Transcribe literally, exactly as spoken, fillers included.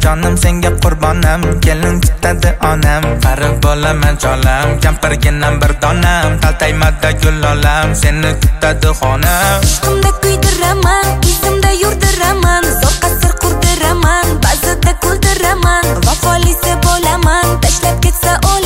jonim senga qurbonam, kelin tutadi onam, qarib bo'laman cholam, kampirginam bir donam, taltaymada gul olam, seni tutadi xonam. Ishqimda kuydiraman, izimda yurdiraman, zo'r qasr qurdiraman, ba'zida kuldiraman, vafolisi bo'laman, tashlab ketsa